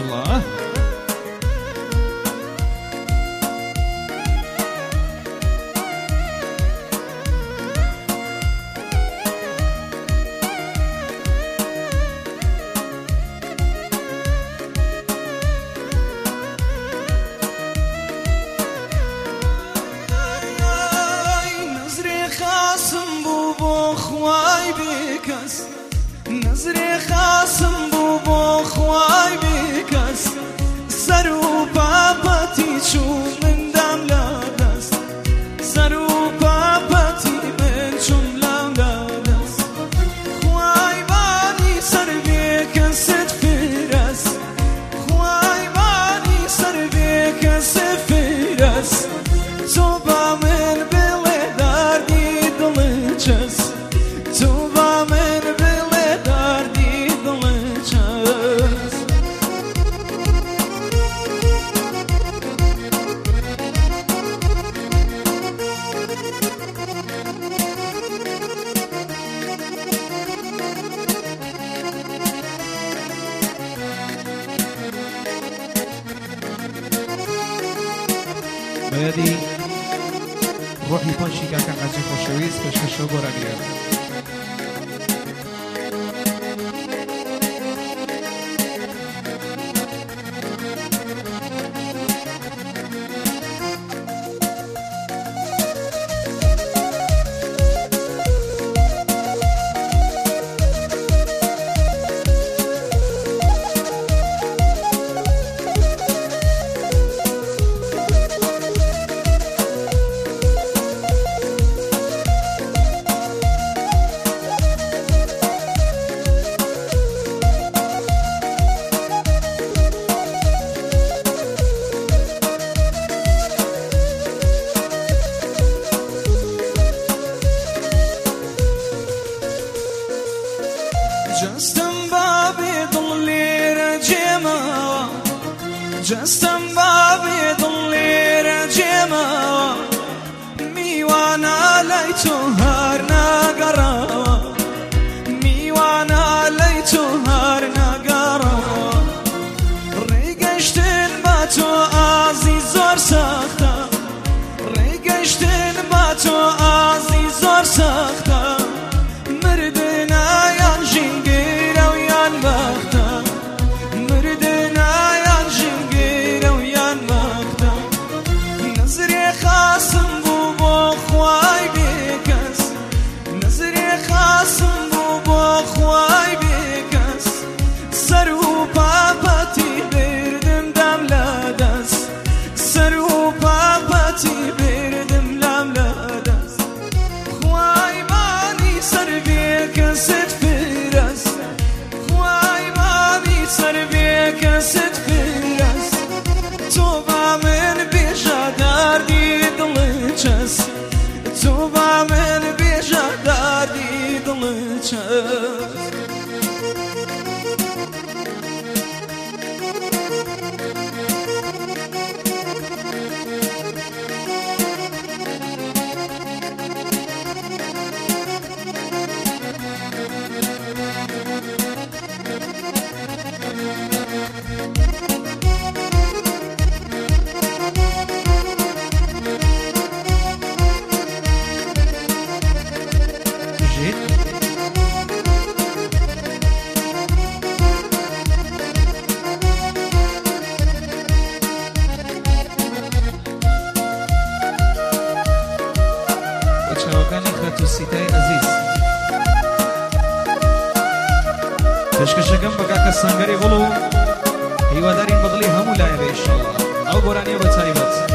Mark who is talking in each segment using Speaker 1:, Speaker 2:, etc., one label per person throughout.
Speaker 1: الله.
Speaker 2: نظری خاصم بو خوای بیکس سر و پاپتی چون من دم لادست سر و پاپتی من چون لادست خوای بانی سر بیکست فرس خوای بانی سر بیکست فرس تو با من بله دردی دلچس تو با من
Speaker 1: بایدی روحی پانشی که حاجی خوشویز پشکشو گرانیه
Speaker 2: جستم بابی دلی رجیما میوانا لی تو هر نگرا میوانا لی تو هر نگرا ریگشتن با تو عزیز زور سخته ریگشتن با تو عزیز زور سخته مردنا یان جنگیر و یان بخته خاصم بو خوای بیکس نظری خاصم بو خوای بیکس سر و پاپتی بردم دم لادست سر و پاپتی بردم دم لادست خوای بانی سر بیکست فرس خوای بانی سر بیکست فرس تو با من بیجا دردی دلچس تو با من بیجا دردی دلچس
Speaker 1: سیتای عزیز کشکشگم بگا کسانگری غلو هیوادارین بغلی همو لایبه انشالله او برانی و تایبت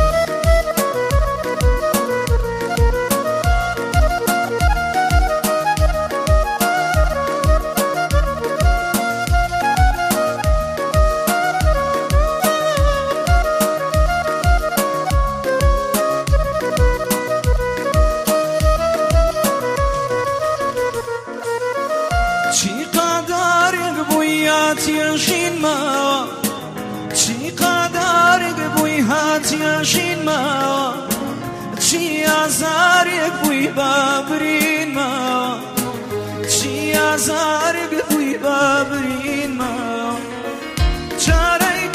Speaker 2: ياشين ما چی قدر بوی هات ياشين ما چی آزار بوی بابرین ما چی آزار بوی بابرین ما چاره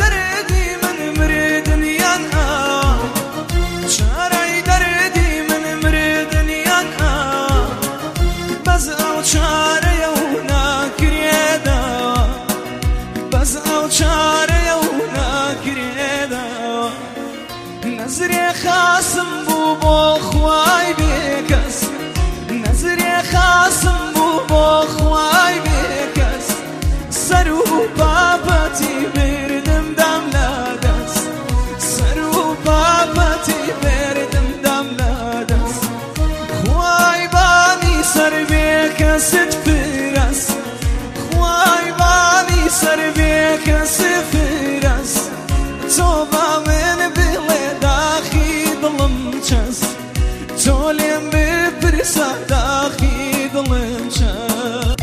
Speaker 2: بابەتی بردم دەم لە دەست سەر و بابەتی بردم دەم لە دەست خوای بانی سەر بێ کەست فرەست خوای بانی سەر بێ کەس فرەست تۆ با من بڵێ داخی دڵم چەست تۆ لێم بپرسە داخی دڵم چەست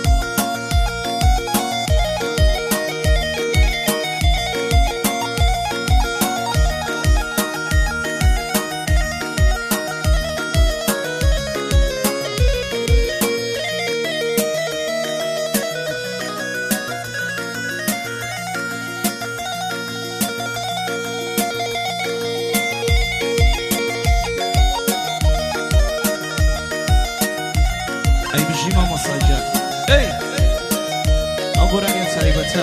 Speaker 1: ئەی بژی مامۆستاجان ئەی ئەو گۆرانیە تایبەتە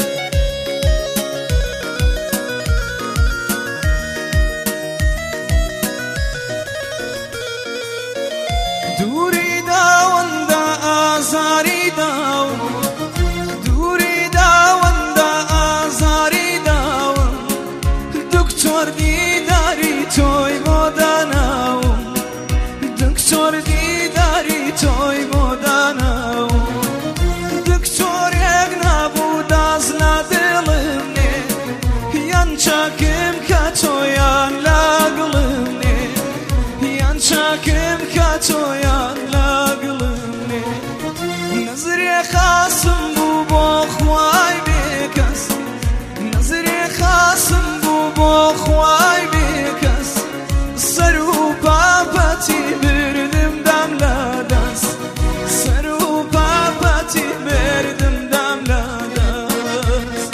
Speaker 2: دووری داوەندە ئازاری داوم دووری داوەندە ئازاری داوم دکتۆر دیداری تۆی بۆ داناوم دکتۆر دیداری تۆی بۆ داناوم دکتۆرێک نابوو دازنا دڵم نێ یان چاکم کە تۆیان لاگڵم نێ یان چاکم کە تۆیان لاگڵم نێ نەزرێ خاسم بوو بۆ خوای بێکەس نەزرێ خاسم بوو بۆ خوای بێکەس سەر و بابەتی بردم دەم لە دەست سەر و بابەتی بردم دەم لە دەست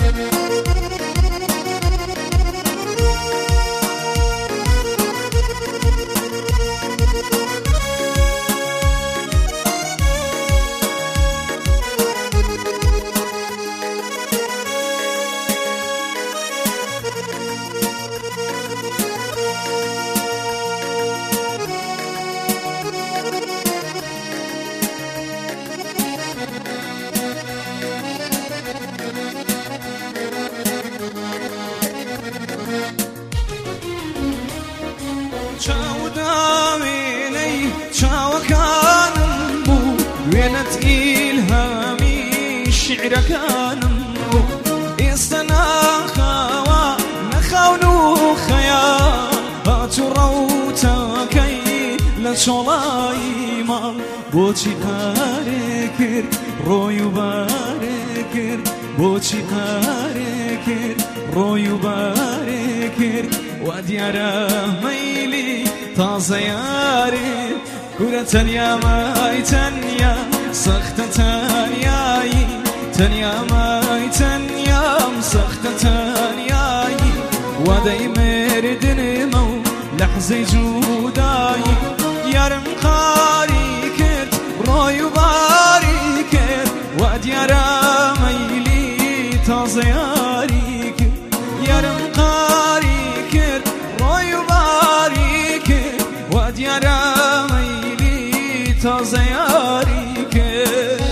Speaker 2: چاوداوێنەی چاوەکانم بوو وێنەت ئیلهامی شیعرەکانم بوو ئێستا ناخاوە نەخاون و خەیال هاتوو ڕەوتەکەی لە چۆڵایی ماڵ بۆچی قارێ کرد ڕۆی و بارێ کرد بۆچی قارێ کرد ڕۆی و بارێ کرد وا دیارە مەیلی تازە یارێ گورە تەنیا مای تەنیا سەختە تەنیایی تەنیا مای تەنیام سەختە تەنیایی وا دەی مردنمە و لەحزەی جوودایی یارم قاری کرد ڕۆی و باری کرد وا دیارە مەیلی تازە یاری کرد یارم قاری کرد ڕۆی و باری کرد وا دیارە مەیلی تازە یاری کرد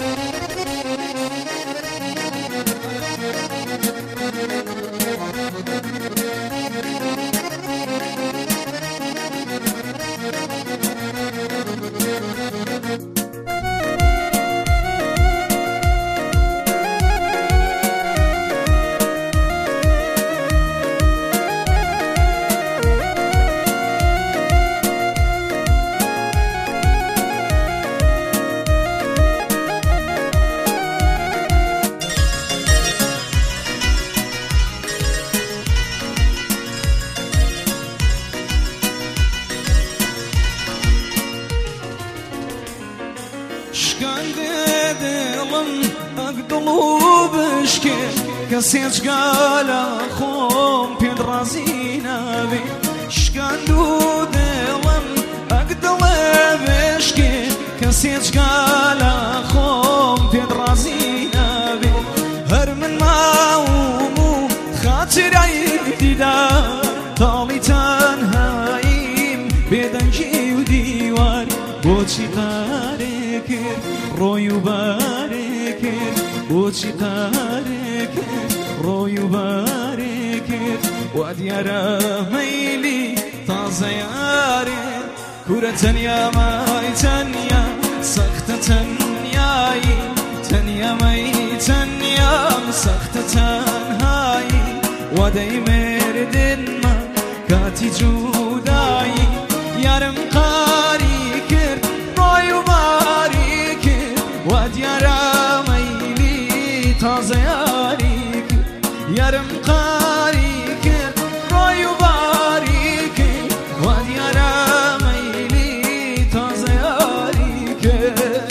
Speaker 2: شکاندێ دڵم ئەک دڵ و بشکێ کەسێک گالە خۆم پێت ڕازی نابێ شکاند و دڵم ئەک دڵێ بشکێ کەسێک گالە خۆم پێت ڕازی نابێ هەر من ماوم و خاترای دیدار تاڵی تەنهاییم بێدەنگی و دیوار بۆچی قارێ کرد ڕۆی و بارێ کرد بۆ بۆچی قارێکرد ڕۆی و بارێکرد وا دیارە مەیلی تازە یارێ کورە تەنیا مای تەنیا سەختە تەنیایی تەنیا مەی تەنیام سەختە تەنهایی وا دەیمێردنمە کاتی جودایی یارم قاری کرد ڕۆی و باری کرد وا دیارە مەیلی تازە یاری کرد یارم قاری کرد ڕۆی و باری کرد وا دیارە مەیلی تازە یاری کرد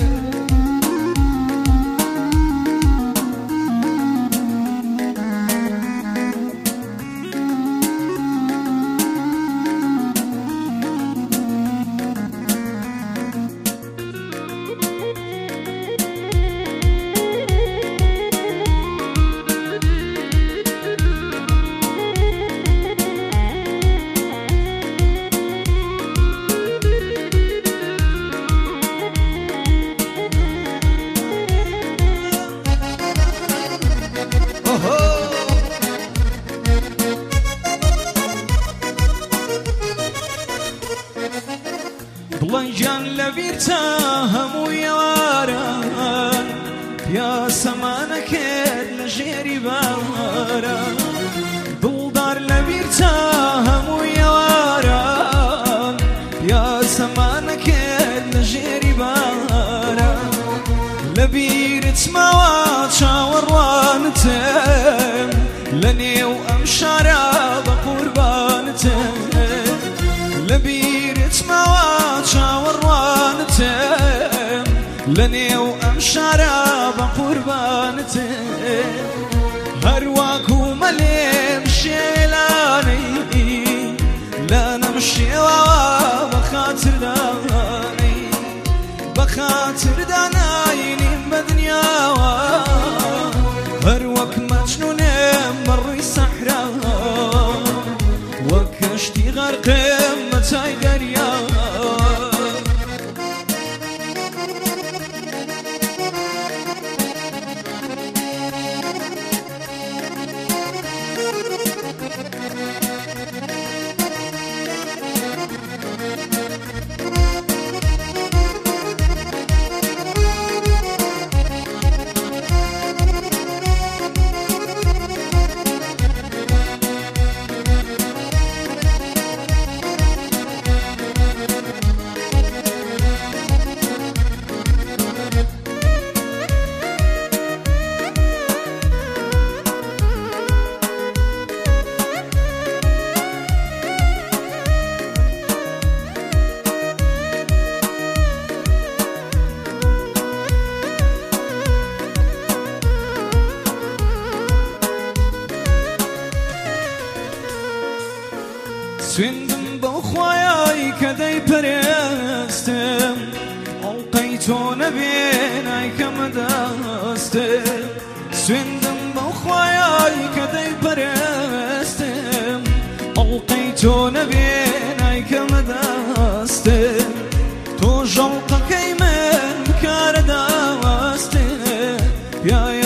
Speaker 2: دڵەنجان لەبیرتە هەموو یێواران یا سەمانە کرد لە ژێری باران دڵدار لەبیرتە هەموو یێواران یا سەمانە کرد لە ژێری باران لەبیرت ماوە چاوەڕوانتم لە نێو ئەم شارە بە قوربانتم لەبیرت ماوە چاوەڕوانتم لە نێو ئەم شارە بە قوربانتم هەرواکو مەلێم شێلانەی لە نەمشێوەوە بە خاتردانەی بە خاترداناینیم بە دنیاوە هەروەک مەجنونێم بەڕووی سەحرا وەک کەشتی غەرقم بە چای دەریا سوێندم بەو خوایای کە دەیپەرێستم ئەڵقەی تۆ نەبێنای کە مەدەستم سوێندم بەو خوایای کە دەیپەرێستم ئەڵقەی تۆ نەبێنای کە مەدەستم تۆ ژەڵقەکەی من کارە داوەستم پیاوێ